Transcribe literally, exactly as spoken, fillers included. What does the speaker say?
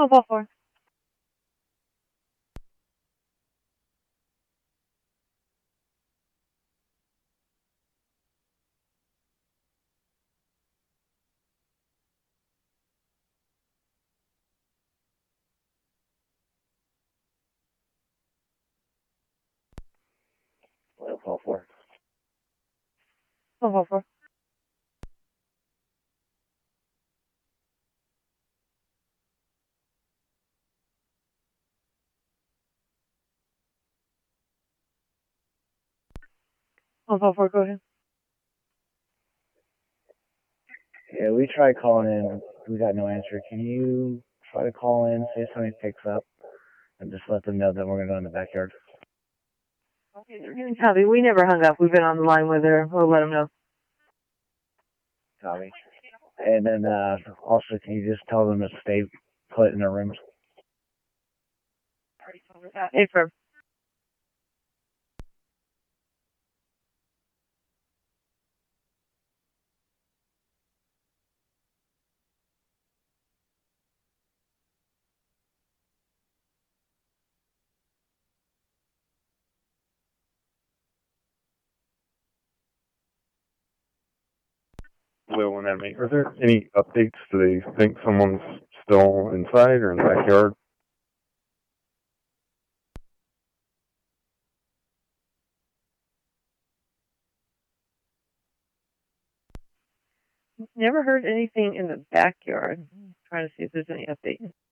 Oh, four four. Well, four four. Oh, four four. Oh, four four. Go ahead. Yeah, we tried calling in. We got no answer. Can you try to call in, see if somebody picks up, and just let them know that we're going to go in the backyard? Copy. We never hung up. We've been on the line with her. We'll let them know. Copy. And then uh, also, can you just tell them to stay put in their rooms? Affirm. Will and Emmy, are there any updates? Do they think someone's still inside or in the backyard? Never heard anything in the backyard. I'm trying to see if there's any update.